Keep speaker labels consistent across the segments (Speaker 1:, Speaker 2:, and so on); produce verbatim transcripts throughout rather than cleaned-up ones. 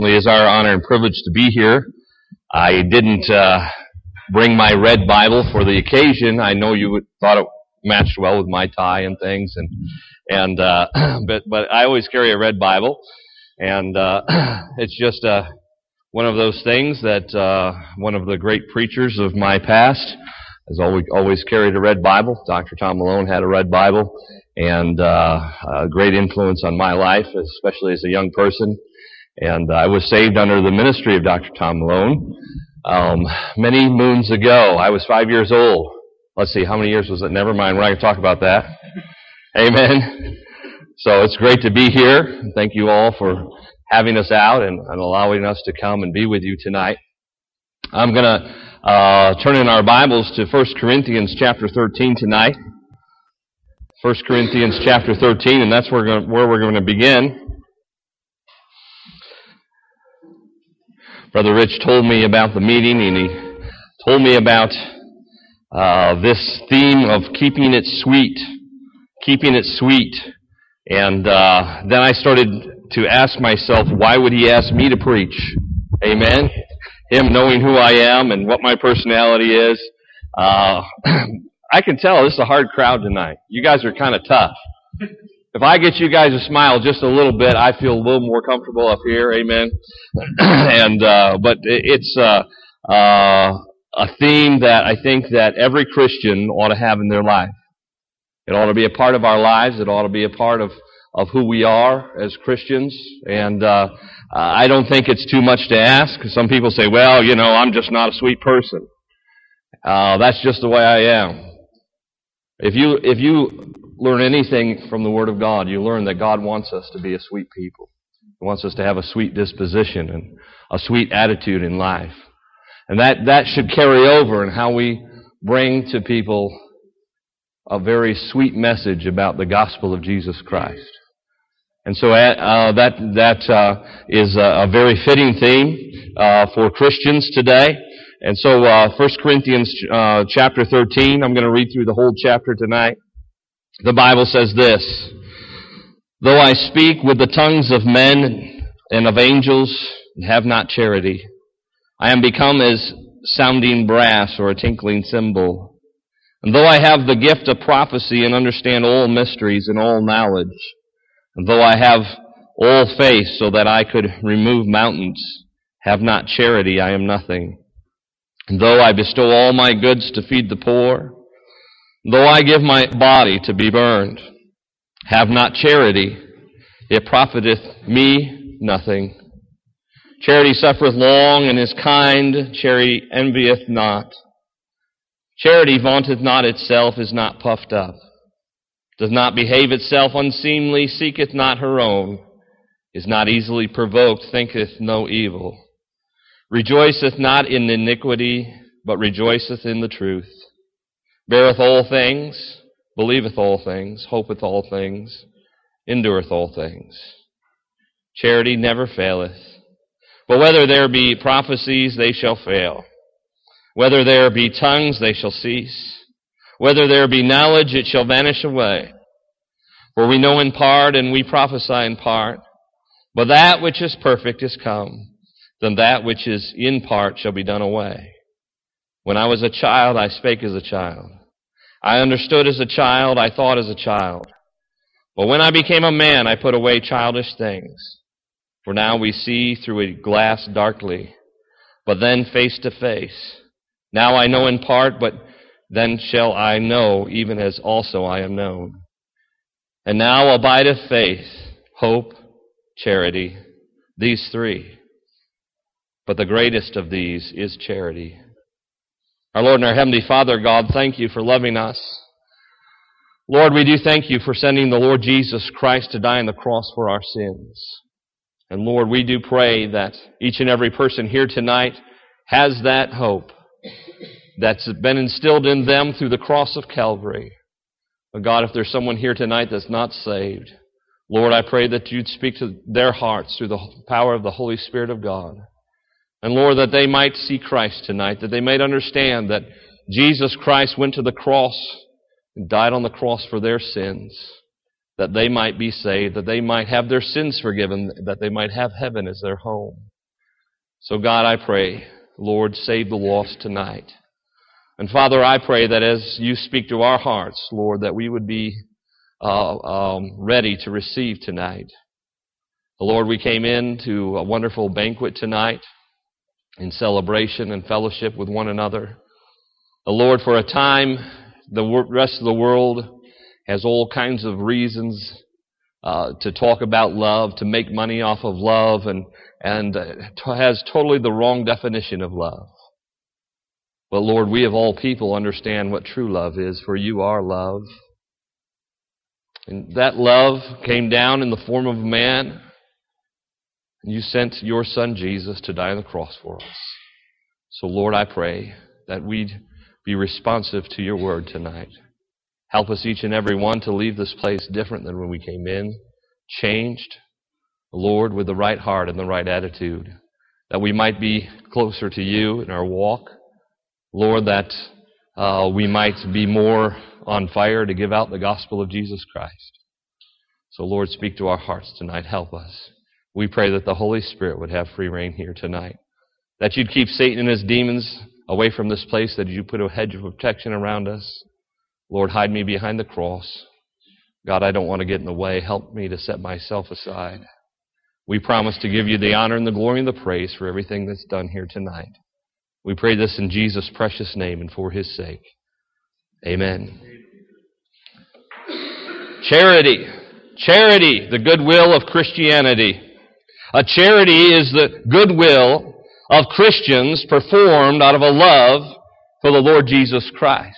Speaker 1: It is our honor and privilege to be here. I didn't uh, bring my red Bible for the occasion. I know you would, thought it matched well with my tie and things, and and uh, but but I always carry a red Bible, and uh, it's just uh, one of those things that uh, one of the great preachers of my past has always always carried a red Bible. Doctor Tom Malone had a red Bible, and uh, a great influence on my life, especially as a young person. And I was saved under the ministry of Doctor Tom Malone um, many moons ago. I was five years old. Let's see, how many years was it? Never mind, we're not going to talk about that. Amen. So it's great to be here. Thank you all for having us out and, and allowing us to come and be with you tonight. I'm going to uh, turn in our Bibles to First Corinthians chapter thirteen tonight. First Corinthians chapter thirteen, and that's where we're going to, where we're going to begin. Brother Rich told me about the meeting, and he told me about uh, this theme of keeping it sweet, keeping it sweet. And uh, then I started to ask myself, why would he ask me to preach? Amen? Him knowing who I am and what my personality is. Uh, I can tell this is a hard crowd tonight. You guys are kind of tough. If I get you guys to smile just a little bit, I feel a little more comfortable up here. Amen. and uh, but it's uh, uh, a theme that I think that every Christian ought to have in their life. It ought to be a part of our lives. It ought to be a part of, of who we are as Christians. And uh, I don't think it's too much to ask. Some people say, well, you know, I'm just not a sweet person. Uh, that's just the way I am. If you if you learn anything from the Word of God, you learn that God wants us to be a sweet people. He wants us to have a sweet disposition and a sweet attitude in life. And that, that should carry over in how we bring to people a very sweet message about the gospel of Jesus Christ. And so uh, that that uh, is a, a very fitting theme uh, for Christians today. And so uh, First Corinthians uh, chapter thirteen, I'm going to read through the whole chapter tonight. The Bible says this: though I speak with the tongues of men and of angels and have not charity, I am become as sounding brass or a tinkling cymbal. And though I have the gift of prophecy and understand all mysteries and all knowledge, and though I have all faith so that I could remove mountains, have not charity, I am nothing. And though I bestow all my goods to feed the poor, though I give my body to be burned, have not charity, it profiteth me nothing. Charity suffereth long and is kind. Charity envieth not. Charity vaunteth not itself, is not puffed up, does not behave itself unseemly, seeketh not her own, is not easily provoked, thinketh no evil, rejoiceth not in iniquity, but rejoiceth in the truth, beareth all things, believeth all things, hopeth all things, endureth all things. Charity never faileth. But whether there be prophecies, they shall fail. Whether there be tongues, they shall cease. Whether there be knowledge, it shall vanish away. For we know in part, and we prophesy in part. But that which is perfect is come. Then that which is in part shall be done away. When I was a child, I spake as a child. I understood as a child, I thought as a child. But when I became a man, I put away childish things. For now we see through a glass darkly, but then face to face. Now I know in part, but then shall I know, even as also I am known. And now abideth faith, hope, charity, these three. But the greatest of these is charity. Our Lord and our Heavenly Father, God, thank you for loving us. Lord, we do thank you for sending the Lord Jesus Christ to die on the cross for our sins. And Lord, we do pray that each and every person here tonight has that hope that's been instilled in them through the cross of Calvary. But God, if there's someone here tonight that's not saved, Lord, I pray that you'd speak to their hearts through the power of the Holy Spirit of God. And Lord, that they might see Christ tonight, that they might understand that Jesus Christ went to the cross and died on the cross for their sins, that they might be saved, that they might have their sins forgiven, that they might have heaven as their home. So God, I pray, Lord, save the lost tonight. And Father, I pray that as you speak to our hearts, Lord, that we would be uh, um, ready to receive tonight. Lord, we came in to a wonderful banquet tonight in celebration and fellowship with one another. Lord, for a time, the rest of the world has all kinds of reasons uh, to talk about love, to make money off of love, and, and uh, has totally the wrong definition of love. But Lord, we of all people understand what true love is, for you are love. And that love came down in the form of a man. And you sent your Son Jesus to die on the cross for us. So Lord, I pray that we'd be responsive to your word tonight. Help us each and every one to leave this place different than when we came in, changed, Lord, with the right heart and the right attitude, that we might be closer to you in our walk. Lord, that uh, we might be more on fire to give out the gospel of Jesus Christ. So Lord, speak to our hearts tonight. Help us. We pray that the Holy Spirit would have free reign here tonight, that you'd keep Satan and his demons away from this place, that you put a hedge of protection around us. Lord, hide me behind the cross. God, I don't want to get in the way. Help me to set myself aside. We promise to give you the honor and the glory and the praise for everything that's done here tonight. We pray this in Jesus' precious name and for his sake. Amen. Charity. Charity, the goodwill of Christianity. A charity is the goodwill of Christians performed out of a love for the Lord Jesus Christ.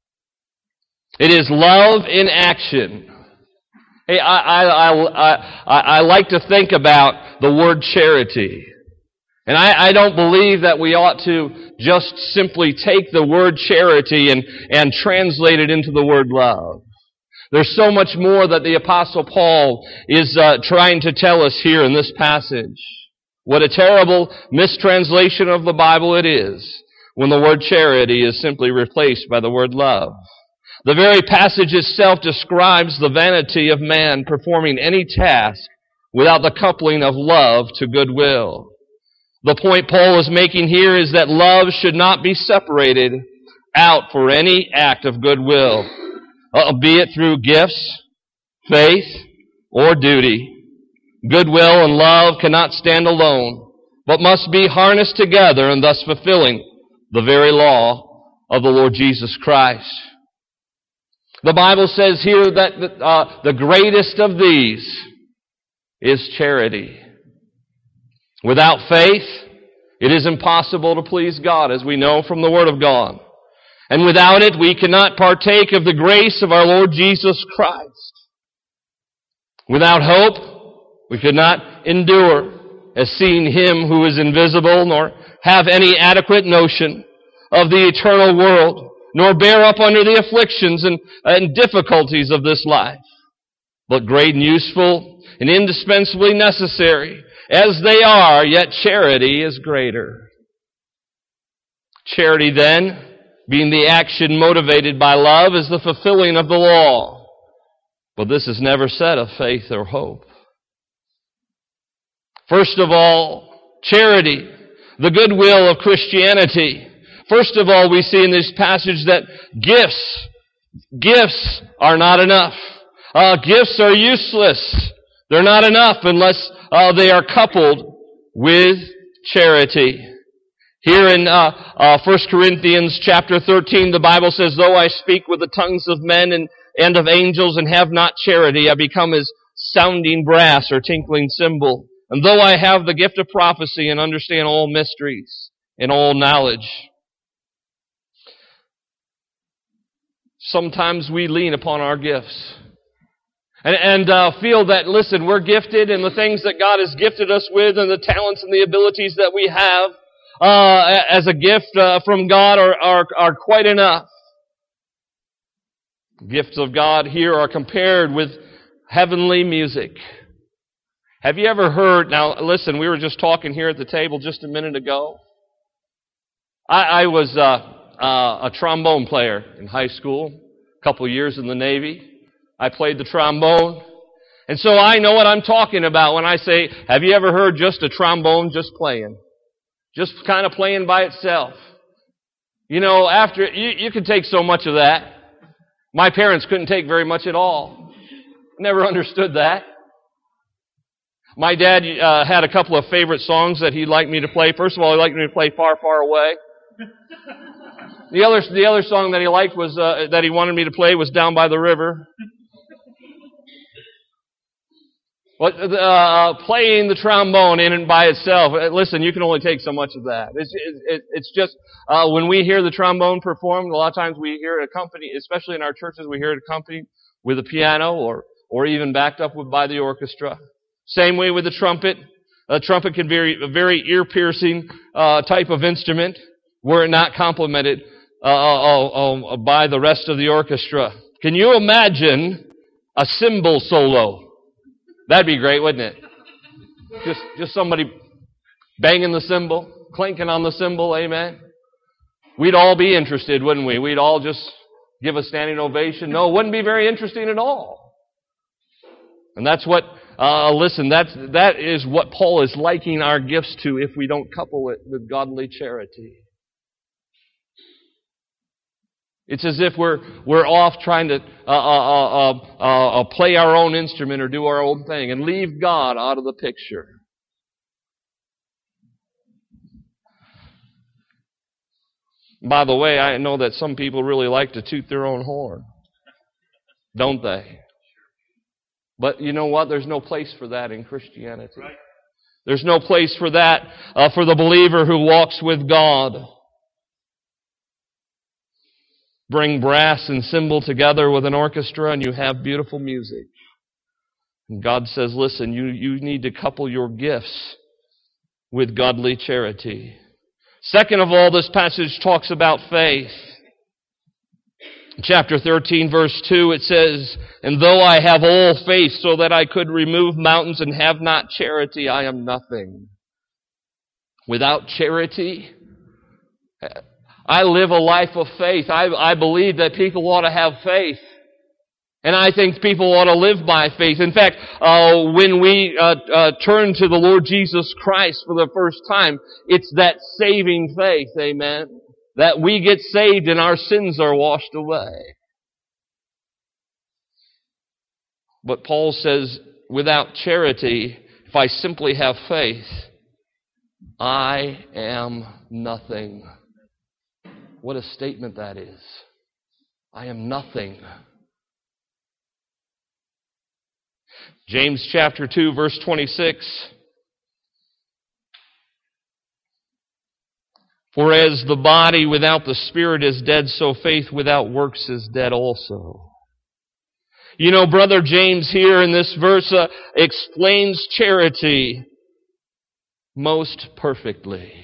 Speaker 1: It is love in action. Hey, I, I, I, I, I like to think about the word charity. And I, I don't believe that we ought to just simply take the word charity and, and translate it into the word love. There's so much more that the Apostle Paul is uh, trying to tell us here in this passage. What a terrible mistranslation of the Bible it is when the word charity is simply replaced by the word love. The very passage itself describes the vanity of man performing any task without the coupling of love to goodwill. The point Paul is making here is that love should not be separated out for any act of goodwill, uh, be it through gifts, faith, or duty. Goodwill and love cannot stand alone, but must be harnessed together and thus fulfilling the very law of the Lord Jesus Christ. The Bible says here that uh, the greatest of these is charity. Without faith, it is impossible to please God, as we know from the Word of God. And without it, we cannot partake of the grace of our Lord Jesus Christ. Without hope, we could not endure as seeing Him who is invisible, nor have any adequate notion of the eternal world, nor bear up under the afflictions and, and difficulties of this life. But great and useful and indispensably necessary as they are, yet charity is greater. Charity, then, being the action motivated by love, is the fulfilling of the law. But this is never said of faith or hope. First of all, charity, the goodwill of Christianity. First of all, we see in this passage that gifts, gifts are not enough. Uh, gifts are useless. They're not enough unless uh, they are coupled with charity. Here in uh, uh, First Corinthians chapter thirteen, the Bible says, "Though I speak with the tongues of men and, and of angels and have not charity, I become as sounding brass or tinkling cymbal. And though I have the gift of prophecy and understand all mysteries and all knowledge." Sometimes we lean upon our gifts. And, and uh, feel that, listen, we're gifted, and the things that God has gifted us with and the talents and the abilities that we have uh, as a gift uh, from God are, are, are quite enough. Gifts of God here are compared with heavenly music. Have you ever heard, now listen, we were just talking here at the table just a minute ago. I, I was uh, uh, a trombone player in high school, a couple of years in the Navy. I played the trombone. And so I know what I'm talking about when I say, have you ever heard just a trombone just playing? Just kind of playing by itself. You know, after, you, you can take so much of that. My parents couldn't take very much at all. Never understood that. My dad uh, had a couple of favorite songs that he liked me to play. First of all, he liked me to play Far, Far Away. The other, the other song that he liked was, uh, that he wanted me to play was Down by the River. But, uh, playing the trombone in and by itself, listen, you can only take so much of that. It's, it, it's just, uh, when we hear the trombone performed, a lot of times we hear it accompanied, especially in our churches, we hear it accompanied with a piano or, or even backed up with, by the orchestra. Same way with the trumpet. A trumpet can be a very ear-piercing uh, type of instrument were it not complemented uh, uh, uh, by the rest of the orchestra. Can you imagine a cymbal solo? That'd be great, wouldn't it? Just, just somebody banging the cymbal, clinking on the cymbal, amen? We'd all be interested, wouldn't we? We'd all just give a standing ovation. No, it wouldn't be very interesting at all. And that's what... Uh, listen, that's, that is what Paul is likening our gifts to if we don't couple it with godly charity. It's as if we're, we're off trying to uh, uh, uh, uh, uh, play our own instrument or do our own thing and leave God out of the picture. By the way, I know that some people really like to toot their own horn. Don't they? But you know what? There's no place for that in Christianity. Right. There's no place for that uh, for the believer who walks with God. Bring brass and cymbal together with an orchestra and you have beautiful music. And God says, listen, you, you need to couple your gifts with godly charity. Second of all, this passage talks about faith. Chapter thirteen, verse two, it says, and though I have all faith so that I could remove mountains and have not charity, I am nothing. Without charity, I live a life of faith. I, I believe that people ought to have faith. And I think people ought to live by faith. In fact, uh, when we uh, uh, turn to the Lord Jesus Christ for the first time, it's that saving faith, amen? That we get saved and our sins are washed away. But Paul says, without charity, if I simply have faith, I am nothing. What a statement that is. I am nothing. James chapter two, verse twenty-six. For as the body without the spirit is dead, so faith without works is dead also. You know, Brother James here in this verse uh, explains charity most perfectly.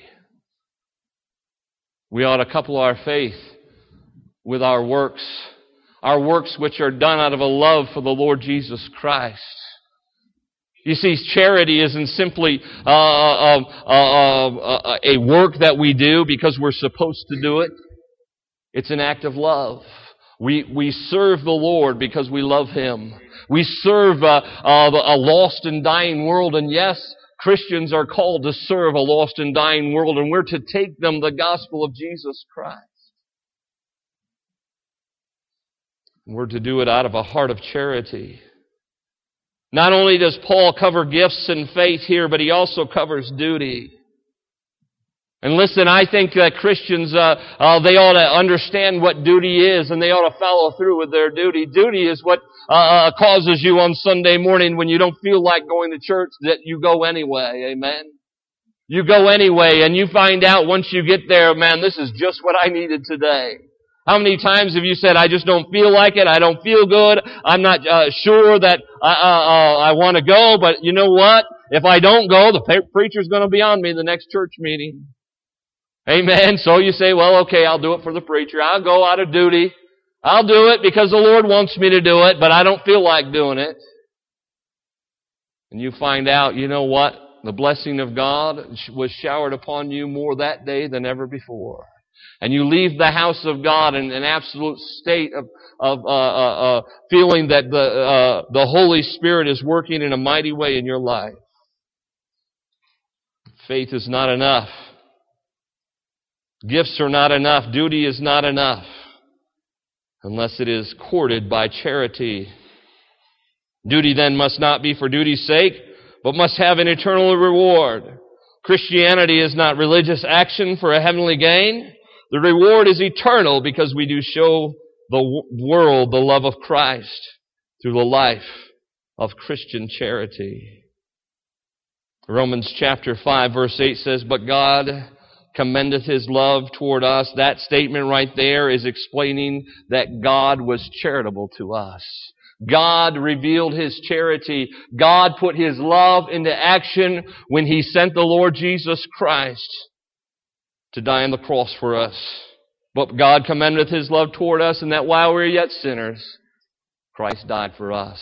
Speaker 1: We ought to couple our faith with our works, our works which are done out of a love for the Lord Jesus Christ. You see, charity isn't simply uh, uh, uh, uh, a work that we do because we're supposed to do it. It's an act of love. We we serve the Lord because we love Him. We serve uh, uh, a lost and dying world, and yes, Christians are called to serve a lost and dying world, and we're to take them the gospel of Jesus Christ. We're to do it out of a heart of charity. Not only does Paul cover gifts and faith here, but he also covers duty. And listen, I think that Christians, uh, uh, they ought to understand what duty is, and they ought to follow through with their duty. Duty is what uh, causes you on Sunday morning when you don't feel like going to church, that you go anyway. Amen? You go anyway, and you find out once you get there, man, this is just what I needed today. How many times have you said, I just don't feel like it, I don't feel good, I'm not uh, sure that I, uh, uh, I want to go, but you know what? If I don't go, the pre- preacher's going to be on me the next church meeting. Amen. So you say, well, okay, I'll do it for the preacher. I'll go out of duty. I'll do it because the Lord wants me to do it, but I don't feel like doing it. And you find out, you know what? The blessing of God was showered upon you more that day than ever before. And you leave the house of God in an absolute state of, of uh, uh, uh, feeling that the, uh, the Holy Spirit is working in a mighty way in your life. Faith is not enough. Gifts are not enough. Duty is not enough unless it is courted by charity. Duty then must not be for duty's sake, but must have an eternal reward. Christianity is not religious action for a heavenly gain. The reward is eternal because we do show the world the love of Christ through the life of Christian charity. Romans chapter five verse eight says, "But God commendeth His love toward us." That statement right there is explaining that God was charitable to us. God revealed His charity. God put His love into action when He sent the Lord Jesus Christ to die on the cross for us. But God commendeth His love toward us, and that while we were yet sinners, Christ died for us.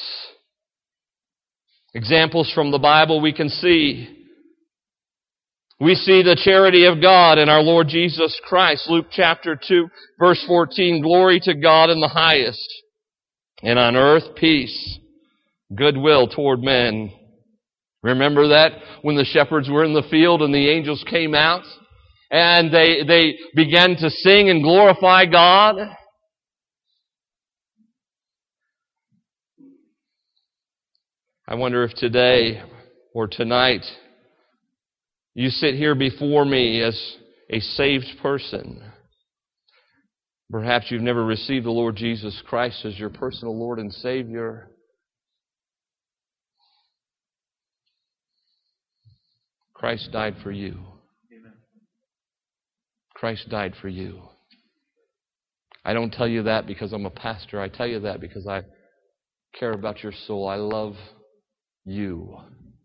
Speaker 1: Examples from the Bible we can see. We see the charity of God in our Lord Jesus Christ. Luke chapter two, verse fourteen, "Glory to God in the highest, and on earth peace, goodwill toward men." Remember that when the shepherds were in the field and the angels came out and they, they began to sing and glorify God? I wonder if today or tonight you sit here before me as a saved person. Perhaps you've never received the Lord Jesus Christ as your personal Lord and Savior. Christ died for you. Christ died for you. I don't tell you that because I'm a pastor. I tell you that because I care about your soul. I love you.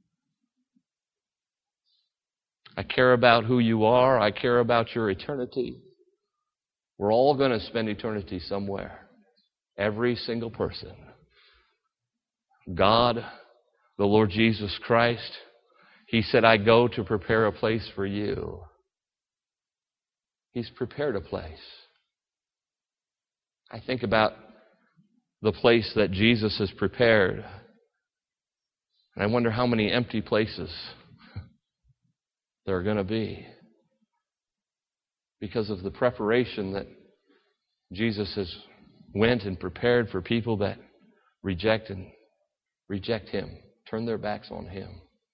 Speaker 1: I care about who you are. I care about your eternity. We're all going to spend eternity somewhere. Every single person. God, the Lord Jesus Christ, He said, "I go to prepare a place for you." He's prepared a place. I think about the place that Jesus has prepared. And I wonder how many empty places there are going to be because of the preparation that Jesus has went and prepared for people that reject and reject Him, turn their backs on Him.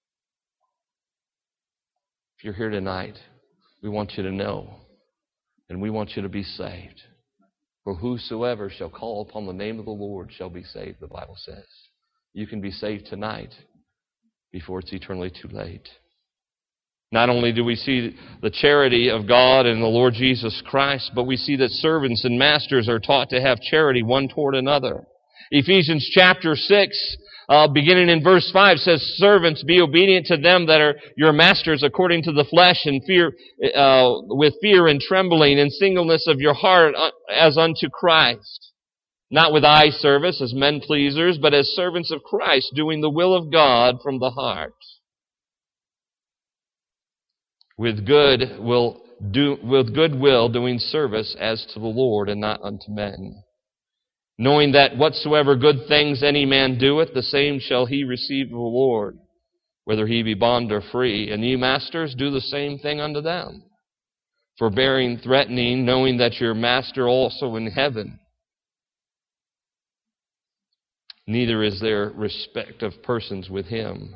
Speaker 1: If you're here tonight, we want you to know, and we want you to be saved. For whosoever shall call upon the name of the Lord shall be saved, the Bible says. You can be saved tonight before it's eternally too late. Not only do we see the charity of God and the Lord Jesus Christ, but we see that servants and masters are taught to have charity one toward another. Ephesians chapter six, uh, beginning in verse five, says, "Servants, be obedient to them that are your masters according to the flesh, and fear, uh, with fear and trembling, and singleness of your heart as unto Christ. Not with eye service as men pleasers, but as servants of Christ, doing the will of God from the heart. With good will do with good will doing service as to the Lord and not unto men. Knowing that whatsoever good things any man doeth, the same shall he receive of the Lord, whether he be bond or free. And ye masters, do the same thing unto them, forbearing, threatening, knowing that your master also in heaven, neither is there respect of persons with him."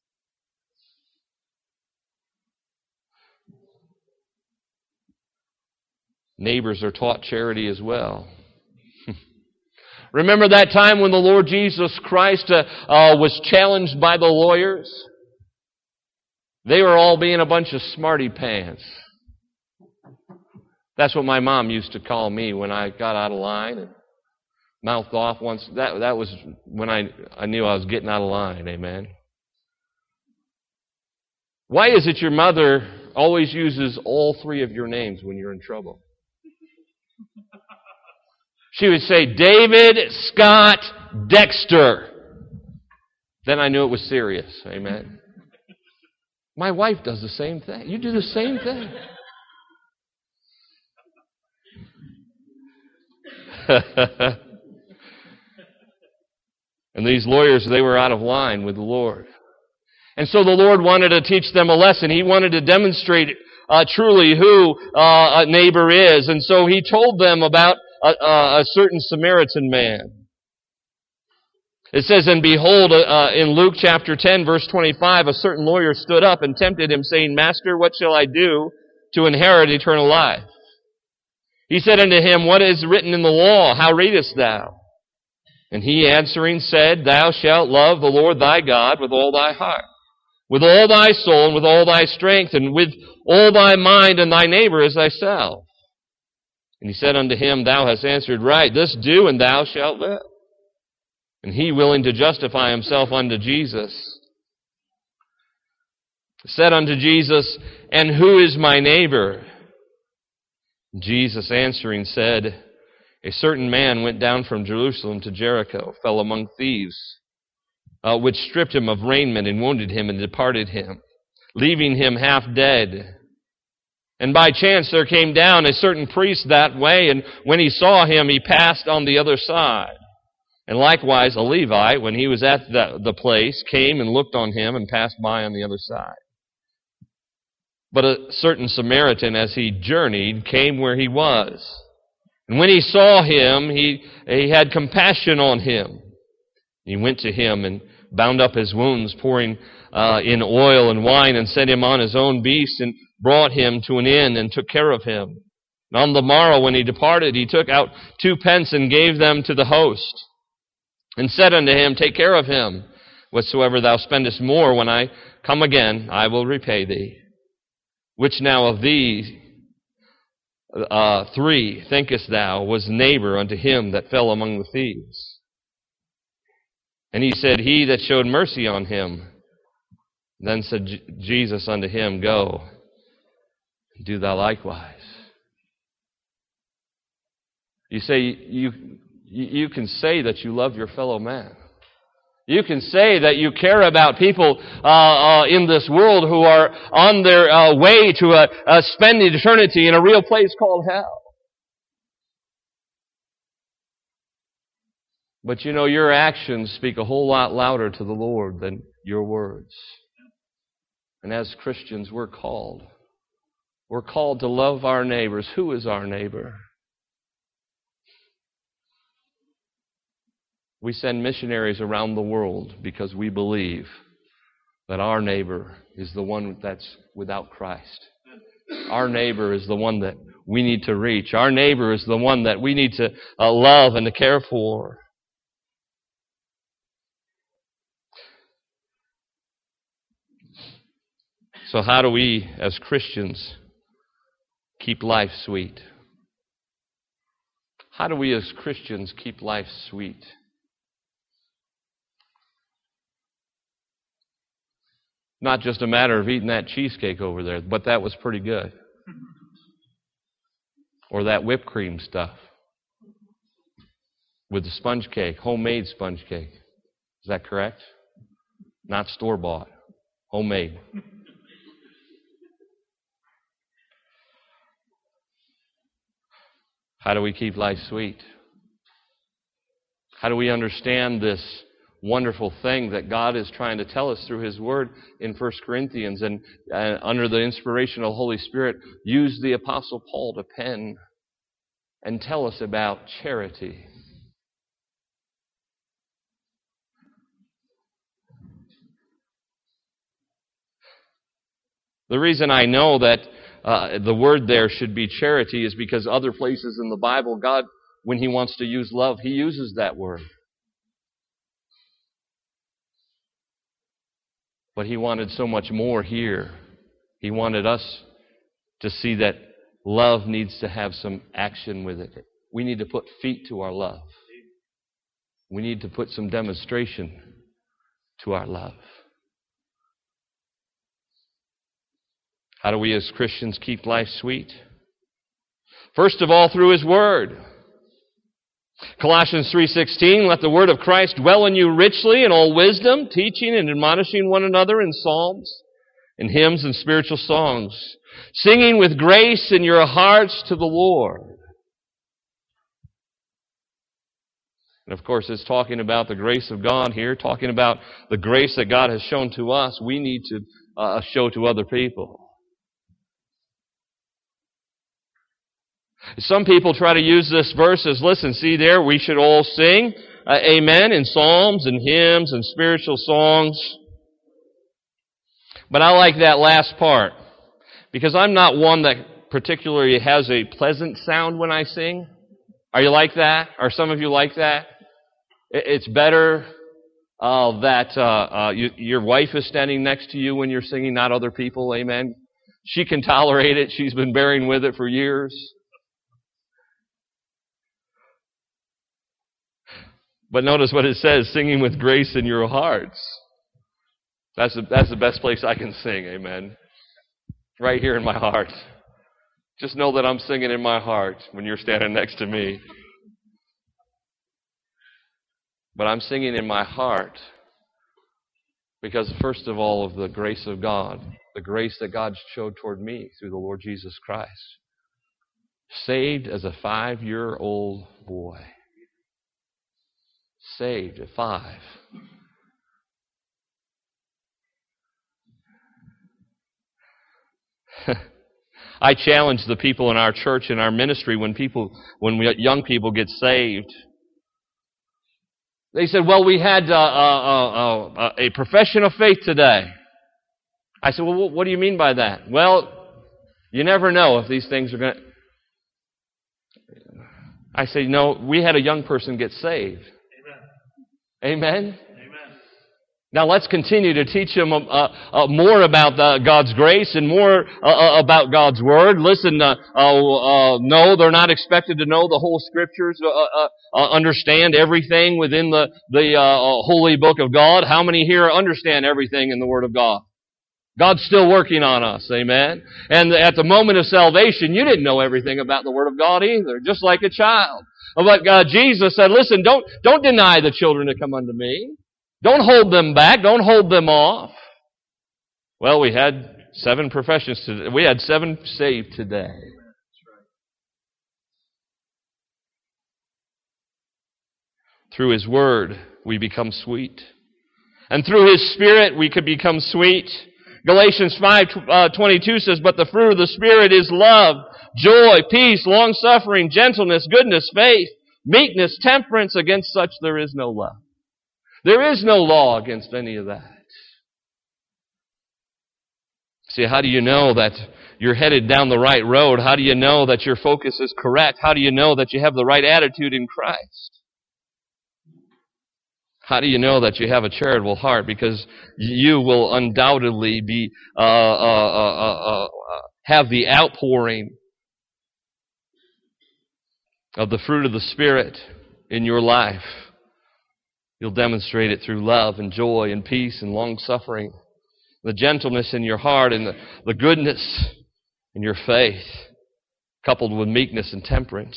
Speaker 1: Neighbors are taught charity as well. Remember that time when the Lord Jesus Christ uh, uh, was challenged by the lawyers? They were all being a bunch of smarty pants. That's what my mom used to call me when I got out of line and mouthed off once. That, that was when I, I knew I was getting out of line. Amen. Why is it your mother always uses all three of your names when you're in trouble? She would say, "David, Scott, Dexter." Then I knew it was serious. Amen. My wife does the same thing. You do the same thing. And these lawyers, they were out of line with the Lord. And so the Lord wanted to teach them a lesson. He wanted to demonstrate uh, truly who uh, a neighbor is. And so he told them about a, a, a certain Samaritan man. It says, and behold, uh, in Luke chapter ten, verse twenty-five, a certain lawyer stood up and tempted him, saying, Master, what shall I do to inherit eternal life? He said unto him, What is written in the law? How readest thou? And he answering said, Thou shalt love the Lord thy God with all thy heart, with all thy soul, and with all thy strength, and with all thy mind, and thy neighbor as thyself. And he said unto him, Thou hast answered right. This do, and thou shalt live. And he, willing to justify himself unto Jesus, said unto Jesus, And who is my neighbor? Jesus answering said, A certain man went down from Jerusalem to Jericho, fell among thieves, uh, which stripped him of raiment and wounded him and departed him, leaving him half dead. And by chance there came down a certain priest that way, and when he saw him, he passed on the other side. And likewise a Levite, when he was at the, the place, came and looked on him and passed by on the other side. But a certain Samaritan, as he journeyed, came where he was. And when he saw him, he, he had compassion on him. He went to him and bound up his wounds, pouring uh, in oil and wine, and set him on his own beast, and brought him to an inn, and took care of him. And on the morrow, when he departed, he took out two pence and gave them to the host, and said unto him, Take care of him. Whatsoever thou spendest more, when I come again, I will repay thee. Which now of these uh, three, thinkest thou, was neighbor unto him that fell among the thieves? And he said, He that showed mercy on him. Then said J- Jesus unto him, Go, do thou likewise. You say, you, you can say that you love your fellow man. You can say that you care about people uh, uh, in this world who are on their uh, way to a, a spend eternity in a real place called hell. But you know, your actions speak a whole lot louder to the Lord than your words. And as Christians, we're called. We're called to love our neighbors. Who is our neighbor? We send missionaries around the world because we believe that our neighbor is the one that's without Christ. Our neighbor is the one that we need to reach. Our neighbor is the one that we need to uh, love and to care for. So how do we, as Christians, keep life sweet? How do we, as Christians, keep life sweet? Not just a matter of eating that cheesecake over there, but that was pretty good. Or that whipped cream stuff with the sponge cake, homemade sponge cake. Is that correct? Not store-bought, homemade. How do we keep life sweet? How do we understand this wonderful thing that God is trying to tell us through His Word in First Corinthians, and uh, under the inspiration of the Holy Spirit, use the Apostle Paul to pen and tell us about charity? The reason I know that uh, the word there should be charity is because other places in the Bible, God, when He wants to use love, He uses that word. But He wanted so much more here. He wanted us to see that love needs to have some action with it. We need to put feet to our love. We need to put some demonstration to our love. How do we as Christians keep life sweet? First of all, through His Word. Colossians three sixteen, let the word of Christ dwell in you richly in all wisdom, teaching and admonishing one another in psalms and hymns and spiritual songs, singing with grace in your hearts to the Lord. And of course, it's talking about the grace of God here, talking about the grace that God has shown to us, we need to uh, show to other people. Some people try to use this verse as, listen, see there, we should all sing uh, amen in psalms and hymns and spiritual songs. But I like that last part, because I'm not one that particularly has a pleasant sound when I sing. Are you like that? Are some of you like that? It's better uh, that uh, uh, you, your wife is standing next to you when you're singing, not other people. Amen. She can tolerate it. She's been bearing with it for years. But notice what it says, singing with grace in your hearts. That's the, that's the best place I can sing, amen. Right here in my heart. Just know that I'm singing in my heart when you're standing next to me. But I'm singing in my heart because, first of all, of the grace of God, the grace that God showed toward me through the Lord Jesus Christ. Saved as a five-year-old boy. Saved at five. I challenge the people in our church, in our ministry, when people, when we, young people get saved. They said, well, we had uh, uh, uh, a profession of faith today. I said, well, what do you mean by that? Well, you never know if these things are going to... I say, no, we had a young person get saved. Amen? Amen? Now let's continue to teach them uh, uh, more about uh, God's grace and more uh, about God's Word. Listen, uh, uh, uh, no, they're not expected to know the whole Scriptures, uh, uh, uh, understand everything within the, the uh, Holy Book of God. How many here understand everything in the Word of God? God's still working on us, amen? And at the moment of salvation, you didn't know everything about the Word of God either, just like a child. But uh, Jesus said, listen, don't, don't deny the children to come unto me. Don't hold them back. Don't hold them off. Well, we had seven professions today. We had seven saved today. Through His Word, we become sweet. And through His Spirit, we could become sweet. Galatians five twenty-two says, but the fruit of the Spirit is love, joy, peace, long-suffering, gentleness, goodness, faith, meekness, temperance. Against such there is no law. There is no law against any of that. See, how do you know that you're headed down the right road? How do you know that your focus is correct? How do you know that you have the right attitude in Christ? How do you know that you have a charitable heart? Because you will undoubtedly be uh, uh, uh, uh, have the outpouring of the fruit of the Spirit in your life. You'll demonstrate it through love and joy and peace and long-suffering, the gentleness in your heart and the, the goodness in your faith, coupled with meekness and temperance.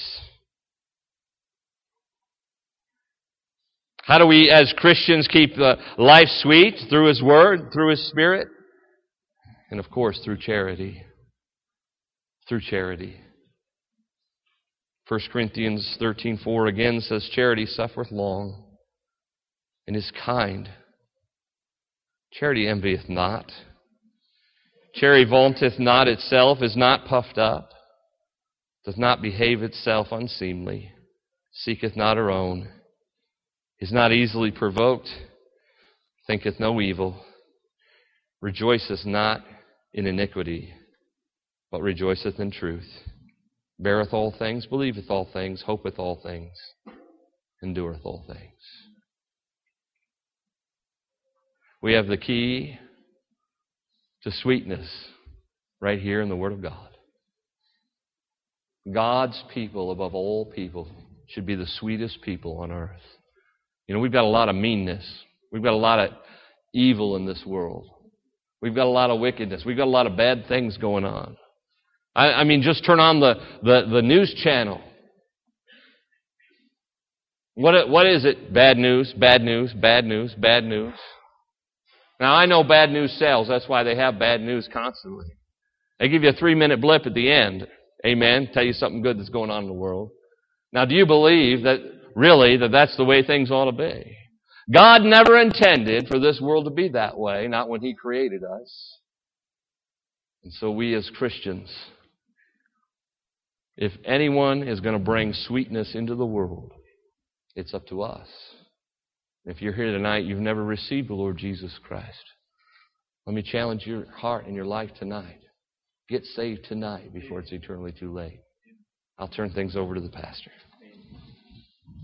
Speaker 1: How do we, as Christians, keep uh, life sweet? Through His Word, through His Spirit, and of course through charity. Through charity. First Corinthians thirteen four again says, charity suffereth long, and is kind. Charity envieth not. Charity vaunteth not itself, is not puffed up, doth not behave itself unseemly, seeketh not her own, is not easily provoked, thinketh no evil, rejoiceth not in iniquity, but rejoiceth in truth, beareth all things, believeth all things, hopeth all things, endureth all things. We have the key to sweetness right here in the Word of God. God's people, above all people, should be the sweetest people on earth. You know, we've got a lot of meanness. We've got a lot of evil in this world. We've got a lot of wickedness. We've got a lot of bad things going on. I, I mean, just turn on the, the, the news channel. What, what is it? Bad news, bad news, bad news, bad news. Now, I know bad news sells. That's why they have bad news constantly. They give you a three-minute blip at the end. Amen. Tell you something good that's going on in the world. Now, do you believe that, really, that that's the way things ought to be? God never intended for this world to be that way, not when He created us. And so we as Christians If anyone is going to bring sweetness into the world, it's up to us. If you're here tonight, you've never received the Lord Jesus Christ. Let me challenge your heart and your life tonight. Get saved tonight before it's eternally too late. I'll turn things over to the pastor.